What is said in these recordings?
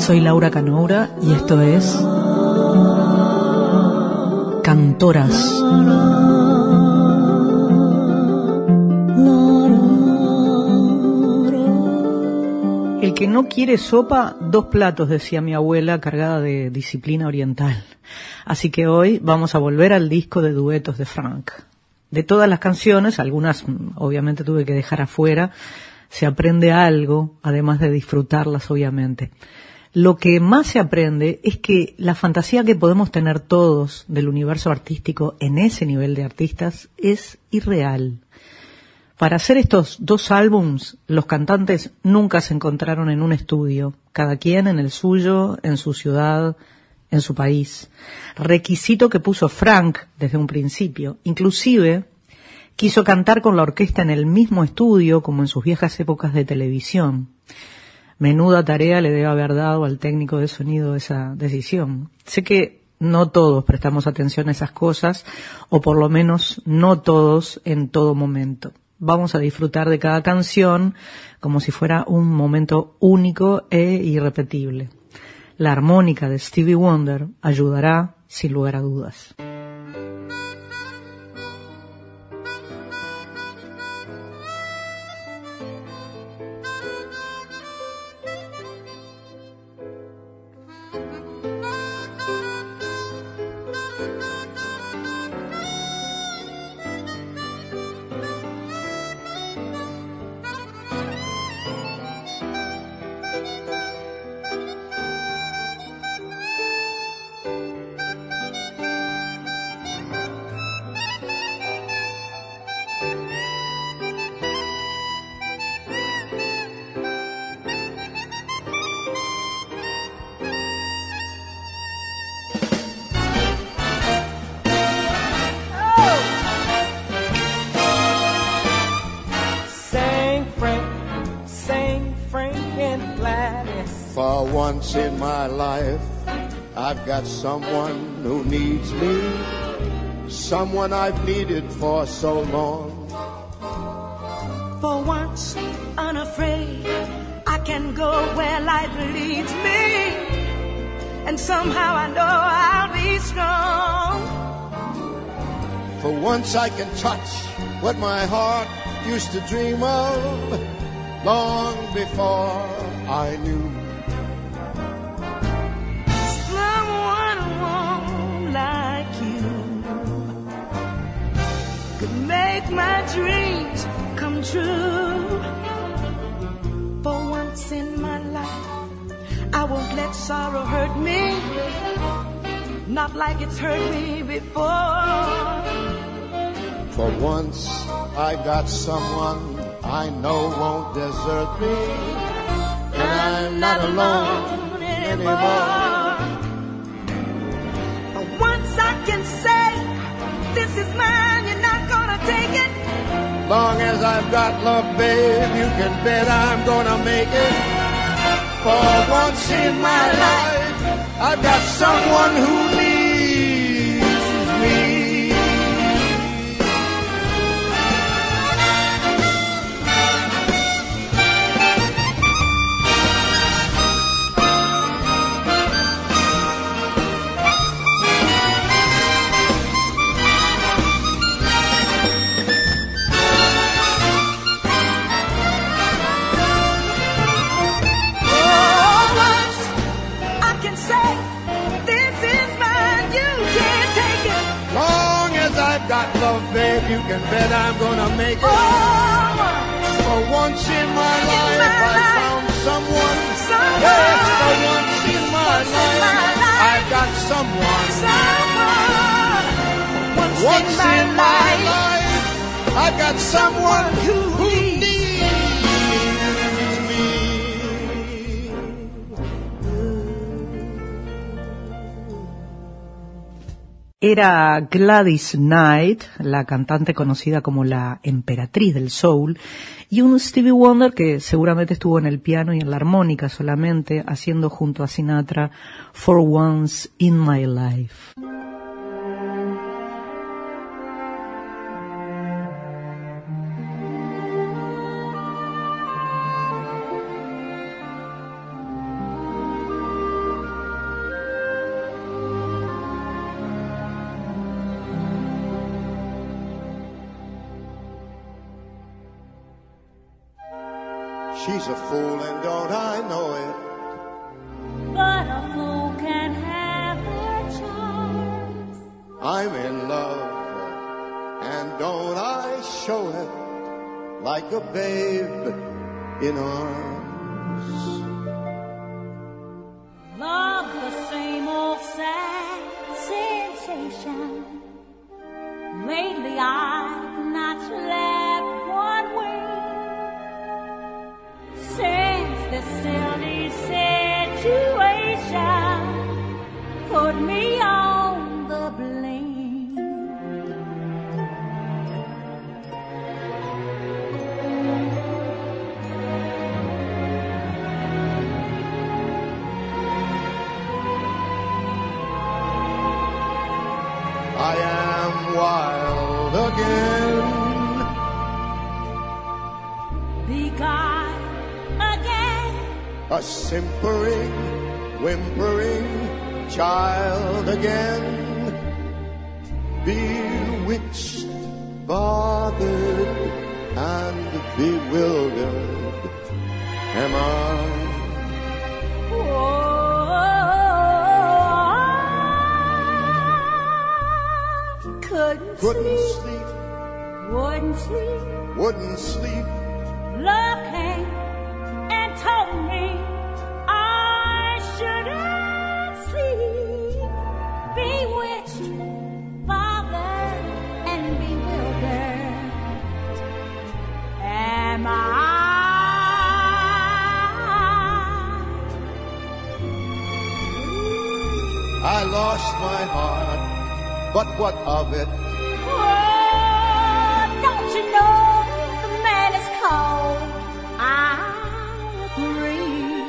Soy Laura Canoura y esto es Cantoras. El que no quiere sopa, 2 platos, decía mi abuela, cargada de disciplina oriental. Así que hoy vamos a volver al disco de duetos de Frank. De todas las canciones, algunas obviamente tuve que dejar afuera, se aprende algo, además de disfrutarlas obviamente. Lo que más se aprende es que la fantasía que podemos tener todos del universo artístico en ese nivel de artistas es irreal. Para hacer estos 2 álbums, los cantantes nunca se encontraron en un estudio, cada quien en el suyo, en su ciudad, en su país. Requisito que puso Frank desde un principio. Inclusive, quiso cantar con la orquesta en el mismo estudio, como en sus viejas épocas de televisión. Menuda tarea le debe haber dado al técnico de sonido esa decisión. Sé que no todos prestamos atención a esas cosas, o por lo menos no todos en todo momento. Vamos a disfrutar de cada canción como si fuera un momento único e irrepetible. La armónica de Stevie Wonder ayudará sin lugar a dudas. For once in my life, I've got someone who needs me, someone I've needed for so long. For once, unafraid, I can go where life leads me, and somehow I know I'll be strong. For once I can touch what my heart used to dream of long before I knew. Make my dreams come true. For once in my life, I won't let sorrow hurt me, not like it's hurt me before. For once I got someone I know won't desert me, and I'm not alone anymore. For once I can say, this is mine, you're not gonna take it. Long as I've got love, babe, you can bet I'm gonna make it. For once in my life, I've got someone who needs me. Got love, babe, you can bet I'm gonna make it. For once in my life, I found someone. Yes, for once in my life, I've got someone. Once in my life, I've got someone who needs me. Era Gladys Knight, la cantante conocida como la emperatriz del soul, y un Stevie Wonder que seguramente estuvo en el piano y en la armónica solamente, haciendo junto a Sinatra For Once in My Life. She's a fool and don't I know it. But a fool can have her charms. I'm in love and don't I show it like a babe in arms. Love, the same old sad sensation. Lately I've not slept one wink since this silly situation put me on the blink. I am wild again, Beguiled again, a simpering, whimpering child again, bewitched, bothered, and bewildered am I. Couldn't sleep, wouldn't sleep. Love came and told me I shouldn't sleep. Bewitched, bothered, and bewildered am I. I lost my heart, but what of it? Don't you know the man is cold? I agree.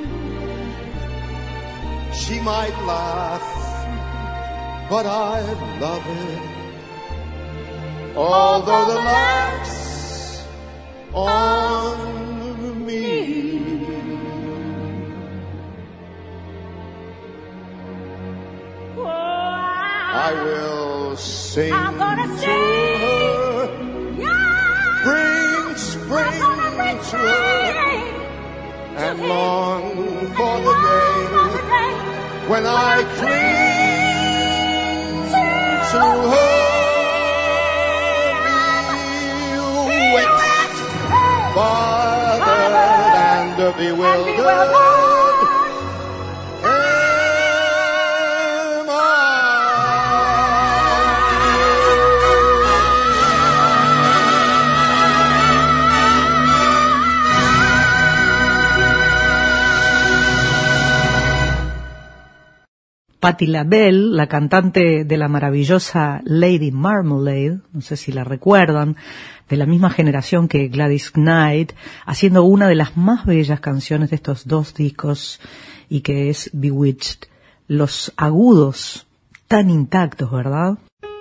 She might laugh, but I love it. Although the laugh's on me. I will sing I'm gonna to sing. her, Yeah. bring spring I'm gonna bring to her, spring and to long him. for And the long day for the day when I cling to her, bewitched, bothered, and bewildered. Am I? Patti LaBelle, la cantante de la maravillosa Lady Marmalade, no sé si la recuerdan, de la misma generación que Gladys Knight, haciendo una de las más bellas canciones de estos dos discos, y que es Bewitched. Los agudos tan intactos, ¿verdad?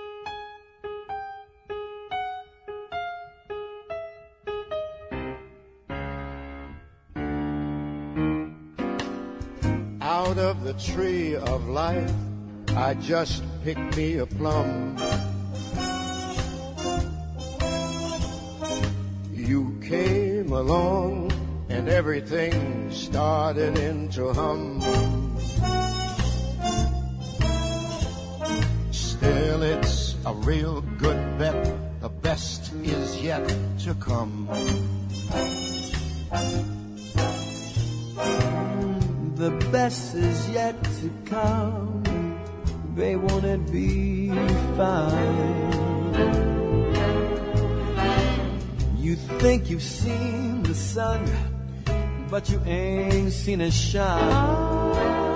Out of the tree of life, I just picked me a plum. You came along and everything started into hum. Still, it's a real good bet. The best is yet to come. The best is yet to come. Babe, won't it be fine? You think you've seen the sun, but you ain't seen it shine.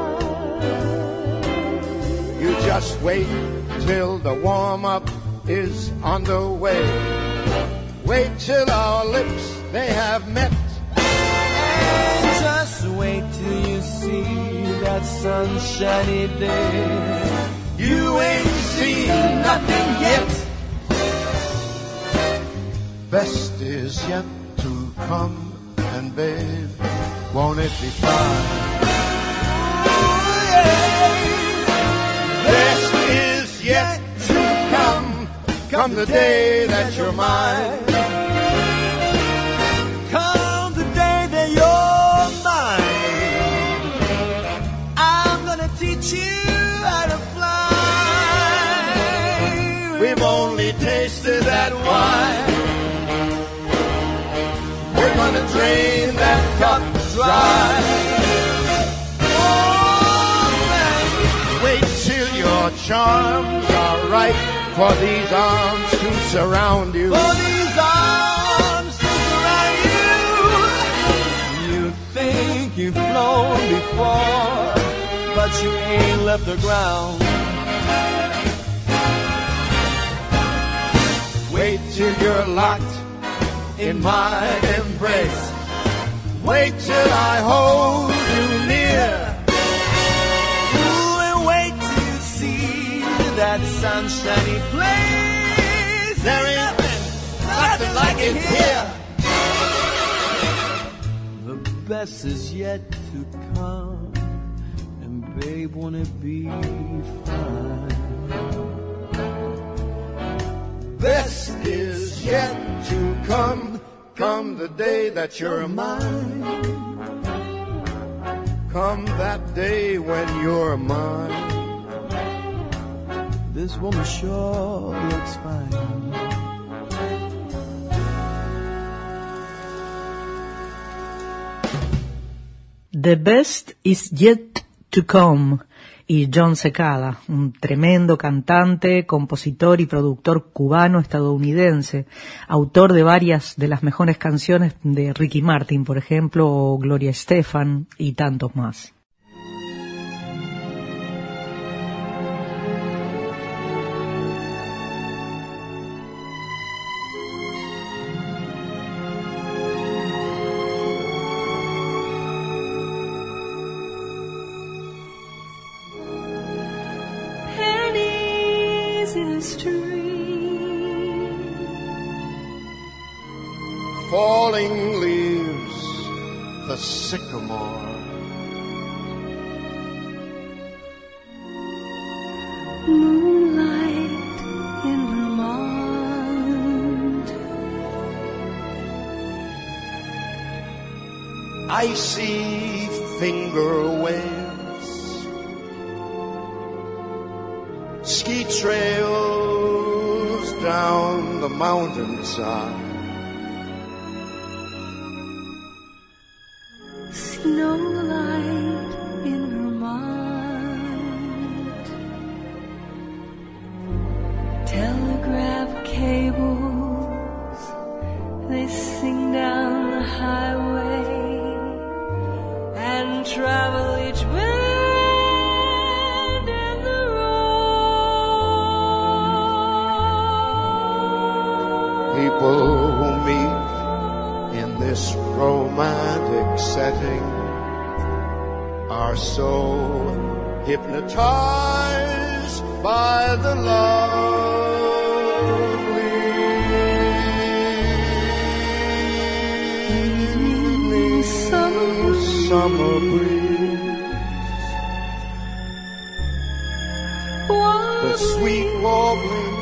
You just wait till the warm-up is underway. Wait till our lips, they have met. And just wait till you see that sunshiny day. You ain't seen nothing yet. Best is yet to come, and babe, won't it be fine? Ooh, yeah. Best is yet to come, come the day that you're mine. Come the day that you're that wine. We're gonna drain that cup dry. Oh man, wait till your charms are right for these arms to surround you. For these arms to surround you. You think you've flown before, but you ain't left the ground. Wait till you're locked in my embrace. Wait till I hold you near. Ooh, and wait till you see that sunshiny place. There ain't nothing like it here. The best is yet to come, and babe, won't it be fine? Best is yet to come, come the day that you're mine. Come that day when you're mine. This woman sure looks fine. The best is yet to come. Y John Secada, un tremendo cantante, compositor y productor cubano-estadounidense, autor de varias de las mejores canciones de Ricky Martin, por ejemplo, o Gloria Estefan y tantos más. Falling leaves, the sycamore. Moonlight in Vermont. Icy finger waves. Ski trails down the mountainside. Snowlight in Vermont. Telegraph cables, they sing down the highway and travel each bend in the road. People who meet in this romantic setting are so hypnotized by the lovely evening summer breeze, the sweet warbling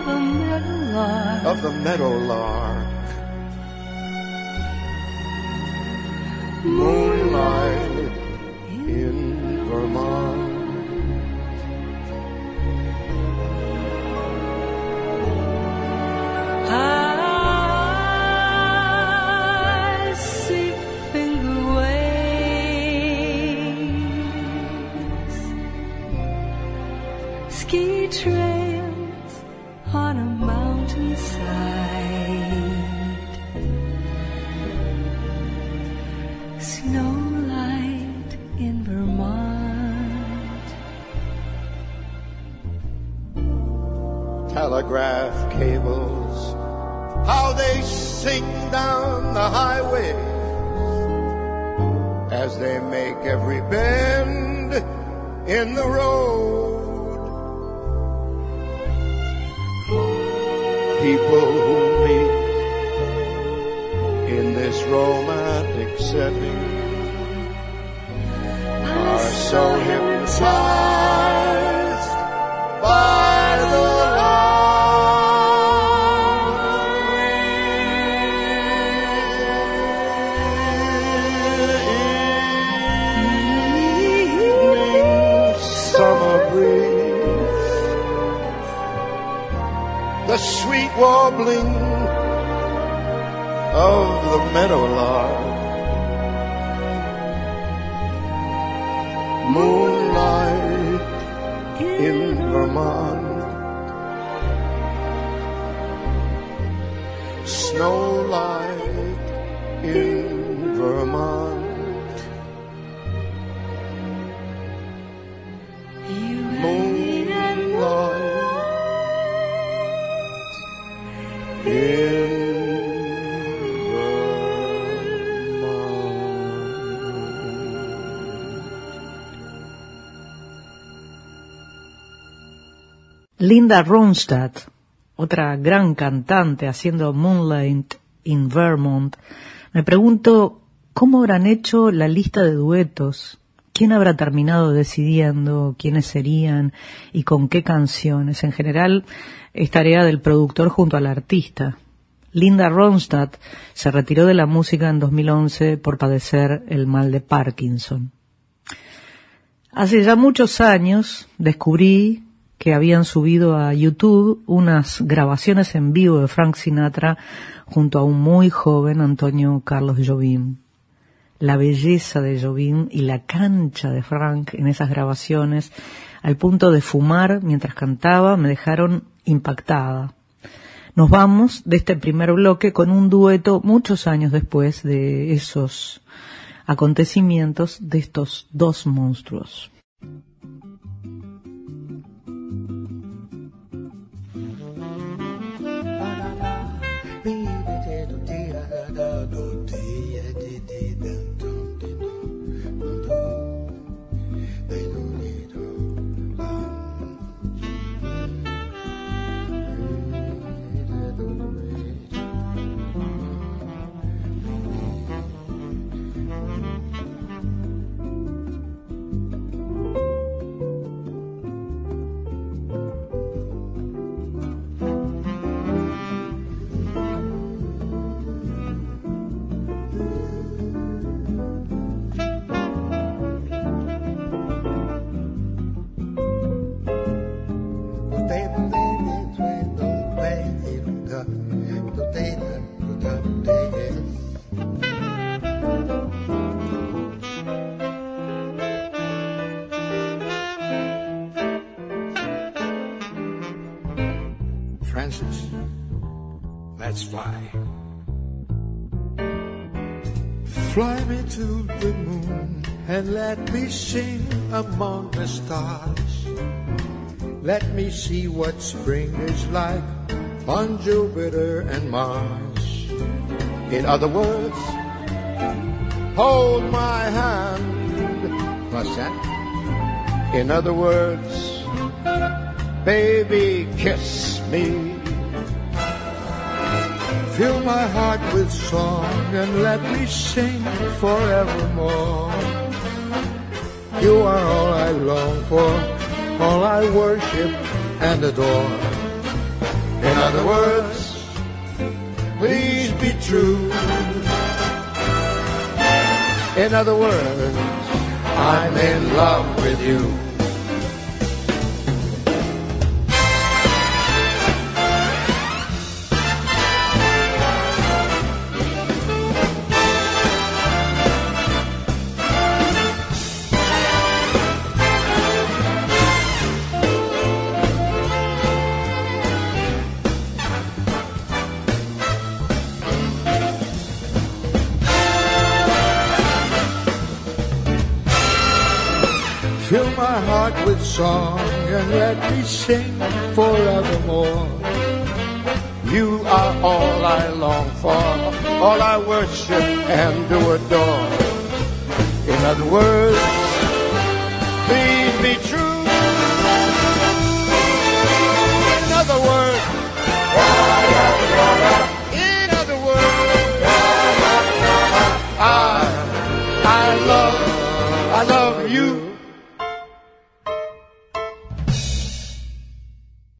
of the meadowlark, moonlight in Vermont. I see finger waves, ski trails on a mountainside, snowlight in Vermont. Telegraph cables, how they sing down the highway as they make every bend in the road. People who meet in this romantic setting are so hypnotized by the summer breeze, the sweet warbling of the meadowlark. Moonlight in Vermont, snowlight in Vermont. Moonlight in Linda Ronstadt, otra gran cantante haciendo Moonlight in Vermont. Me pregunto, ¿cómo habrán hecho la lista de duetos? ¿Quién habrá terminado decidiendo quiénes serían y con qué canciones? En general, es tarea del productor junto al artista. Linda Ronstadt se retiró de la música en 2011 por padecer el mal de Parkinson. Hace ya muchos años descubrí que habían subido a YouTube unas grabaciones en vivo de Frank Sinatra junto a un muy joven Antonio Carlos Jobim. La belleza de Jobim y la cancha de Frank en esas grabaciones, al punto de fumar mientras cantaba, me dejaron impactada. Nos vamos de este primer bloque con un dueto muchos años después de esos acontecimientos de estos dos monstruos. Francis, let's fly. Fly me to the moon and let me sing among the stars. Let me see what spring is like on Jupiter and Mars. In other words, hold my hand. What's that? In other words, baby, kiss me. Fill my heart with song and let me sing forevermore. You are all I long for, all I worship and adore. In other words, please be true. In other words, I'm in love with you. Fill my heart with song and let me sing forevermore. You are all I long for, all I worship and do adore. In other words, please be true. In other words, I love you.